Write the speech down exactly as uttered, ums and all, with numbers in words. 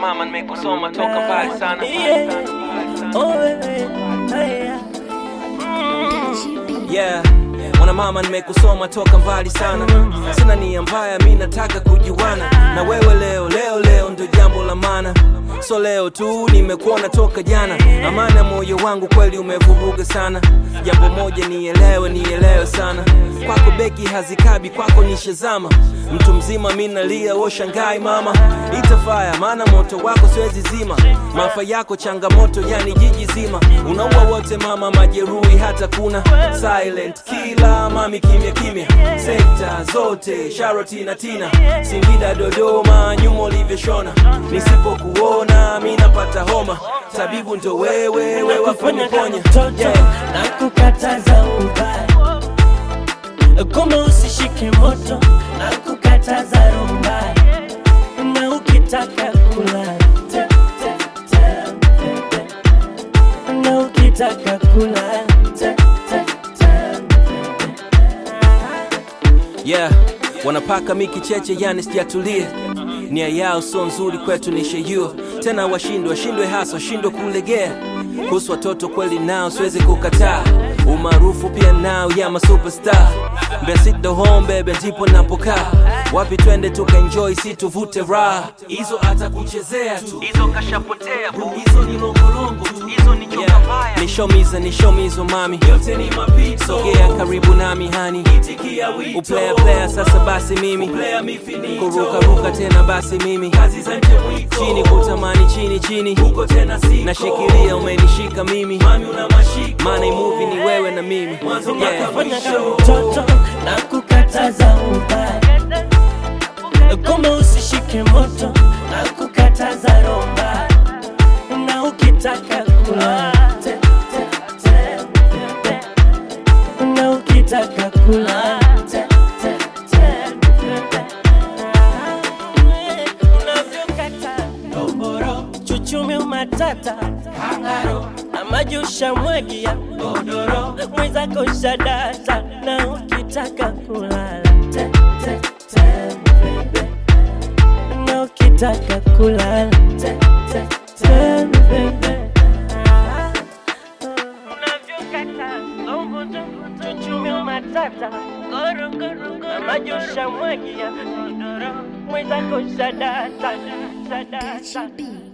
mama nimekusoma toka mbali sana. Yeah, mwana mama nimekusoma toka mbali sana. Sina nia mbaya, mimi nataka kujuana na wewe leo, leo leo ndo jambo la maana. So leo tu nimekuona toka jana, amana moyo wangu kweli umevuruga sana. Jambo moja nielewe, nielewe sana. Kwako beki hazikabi, kwako nishazama. Mtu mzima mimi nalia, wo shangai mama. Itafaya maana moto wako siwezi zima. Mafa yako changamoto yani jiji zima. Unaua wote mama, majeruhi hata kuna silent killer mami, kimya kimya. Sekta zote Sharoti na Tina, Singida Dodoma, nyuma ulivyoshona. Nisipokuona mimi napata homa, tabibu ndo wewe, wewe wafanya ponya. Yeah. Na kukataza ubaya, kama usishike moto. Na kukataza rumba, na ukitaka kula te, te, te, te. Na ukitaka kula te, te, te, te. Yeah, wanapaka miki cheche yani sijatulia. Nia yao so nzuri kwetu nishejua. Tena washindwe, washindwe hasa, washindwe kulegea. Kuhusu watoto kweli nao siwezi kukataa. Umaarufu pia nao ya ma superstar. Sit the home baby ndipo napokaa. Wapi twende tuka enjoy si tuvute raha. Hizo hata kuchezea tu, hizo kashapotea bu. Hizo ni longolongo tu, hizo ni nyoka mbaya. Nishomiza, nishomizo mami, yote ni mapito. Sogea karibu nami hani, itikia wito. Uplaya playa sasa basi mimi, uplaya mifinito. Kuruka ruka tena basi mimi, kazi za nje mwito. Chini kutamani chini chini, huko tena siko. Nashikilia umenishika mimi, mami una mashiko. Maana movie ni wewe na mimi. Mwanzo mpaka mwisho. Mtoto na kukataza ubaya, kama usishike moto. Na kukataza rumba, na ukitaka kula te, te, te, te. Na ukitaka kula te, te, te, te. Unavyokata doboro, chuchumi umatata kangaro, na majusha mwagia godoro. Mwenzako shadata, na ukitaka kula te, te, te, baby. Na ukitaka kula te, te, te, baby. Unavyokata chuchumi umatata goro goro goro, na majusha mwagia godoro. Mwenzako shadata, shadata.